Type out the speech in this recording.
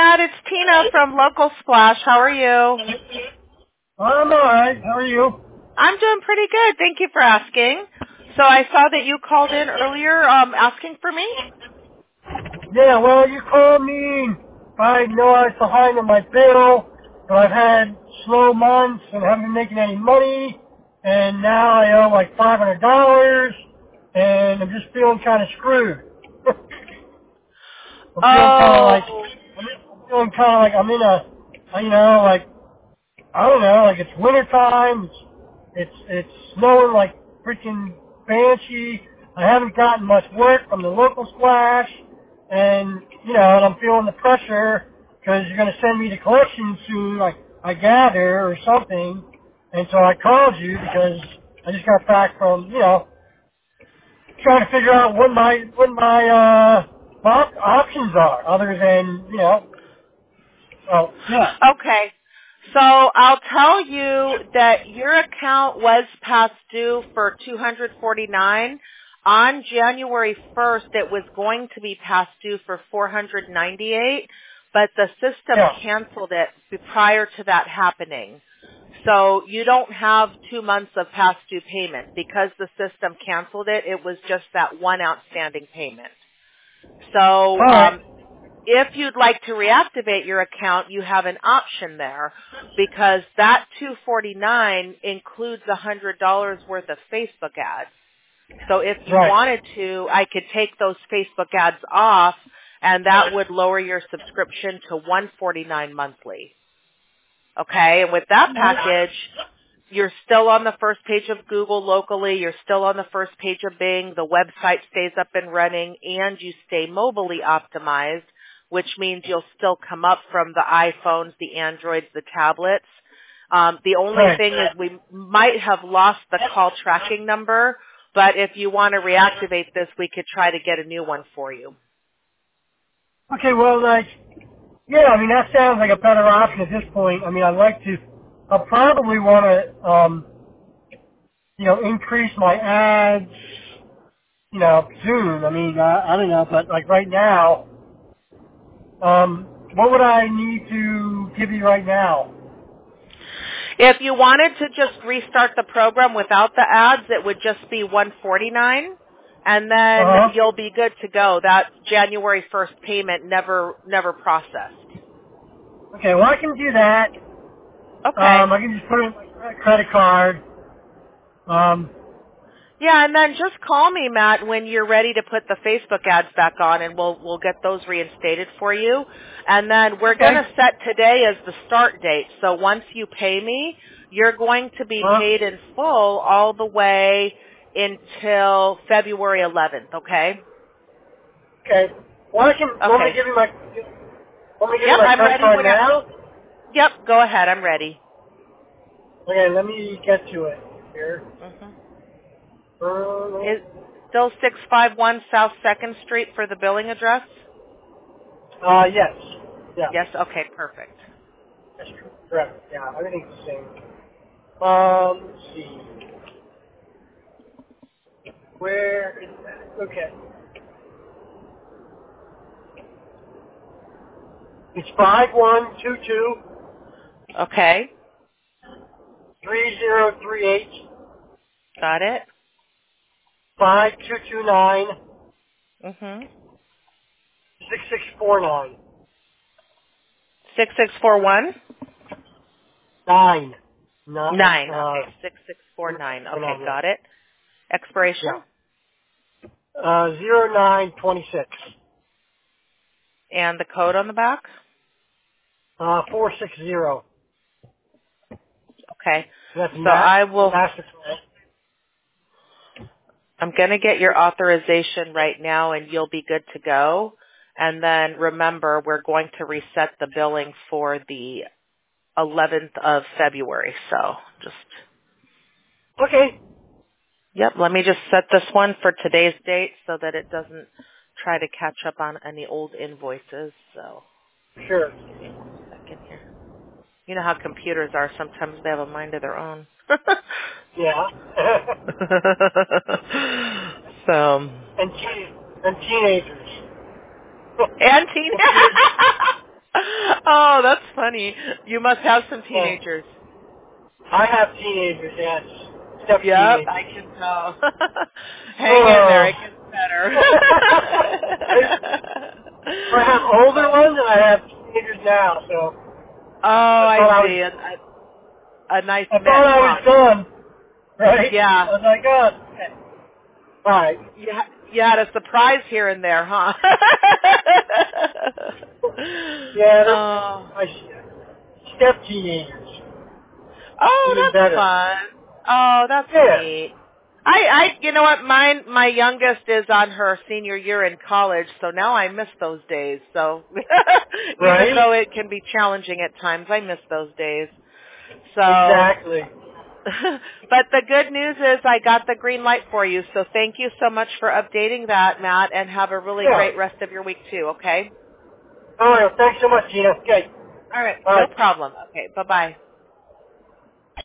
Matt. It's Tina from Local Splash. How are you? I'm all right. How are you? I'm doing pretty good. Thank you for asking. So I saw that you called in earlier asking for me. Yeah, well, you called me. I know I was behind on my bill, but I've had slow months and haven't been making any money, and now I owe like $500, and I'm just feeling kind of screwed. I'm feeling kind of like Oh. I'm in a, like I don't know, like it's winter time. It's snowing like freaking banshee. I haven't gotten much work from the local splash, and and I'm feeling the pressure because you're going to send me to collection soon, like I gather or something. And so I called you because I just got back from trying to figure out what my options are other than well yeah. Okay. So I'll tell you that your account was past due for $249. On January 1st, it was going to be past due for $498, but the system Yeah. canceled it prior to that happening. So you don't have 2 months of past due payment. Because the system canceled it, it was just that one outstanding payment. So All right. if you'd like to reactivate your account, you have an option there because that $249 includes $100 worth of Facebook ads. So if you Right. wanted to, I could take those Facebook ads off and that would lower your subscription to $149 monthly. Okay, and with that package, you're still on the first page of Google locally, you're still on the first page of Bing, the website stays up and running, and you stay mobilely optimized, which means you'll still come up from the iPhones, the Androids, the tablets. The only Right. thing is we might have lost the call tracking number, but if you want to reactivate this, we could try to get a new one for you. Okay, well, yeah, I mean, that sounds like a better option at this point. I mean, I'll probably want to, increase my ads, soon. I mean, I don't know, but like right now, what would I need to give you right now? If you wanted to just restart the program without the ads, it would just be $149, and then Uh-huh. you'll be good to go. That January 1st payment never processed. Okay, well, I can do that. Okay. I can just put in my credit card. Yeah, and then just call me, Matt, when you're ready to put the Facebook ads back on, and we'll get those reinstated for you. And then we're going Okay. to set today as the start date. So once you pay me, you're going to be paid in full all the way until February 11th. Okay? Okay. Well, want me to Okay. give you Yep, my I'm credit ready card whenever. now? Yep, go ahead. I'm ready. Okay, let me get to it here. Mm-hmm. Uh, Is still 651 South 2nd Street for the billing address? yes. Yeah. Yes. Okay. Perfect. That's correct. Yeah, everything's the same. Let's see. Where is that? Okay. It's 5122 Okay. 3038 Got it. 5229 Mhm. 6649 6641 9. Not 9. Okay. 6649. Okay. 49, yeah. Got it. Expiration Yeah. 0926. and the code on the back. 460. Okay. That's So I will. MasterCard. I'm going to get your authorization right now, and you'll be good to go. And then remember, we're going to reset the billing for the 11th of February. So just, Okay. yep, let me just set this one for today's date so that it doesn't try to catch up on any old invoices. So Sure. give me 1 second here. You know how computers are. Sometimes they have a mind of their own. Yeah. So, and teenagers. and teen. Computers. Oh, that's funny. You must have some teenagers. I have teenagers, yes. Step Yep, teenagers. I can tell. Hang in there, it gets better. I have older ones and I have teenagers now, so Oh, I see. A nice I mix, thought I huh? was done, right? Yeah. I was like, oh, all right. You had a surprise here and there, huh? Yeah, they're Oh. my step teenagers. Oh, Even that's better. fun. Oh, that's Yeah. neat. You know what? My youngest is on her senior year in college, so now I miss those days. So even Right? though it can be challenging at times, I miss those days. So, Exactly. but the good news is I got the green light for you. So thank you so much for updating that, Matt, and have a really Yeah. great rest of your week too. Okay. All right. Thanks so much, Gina. Okay. All right. All No right. problem. Okay. Bye bye.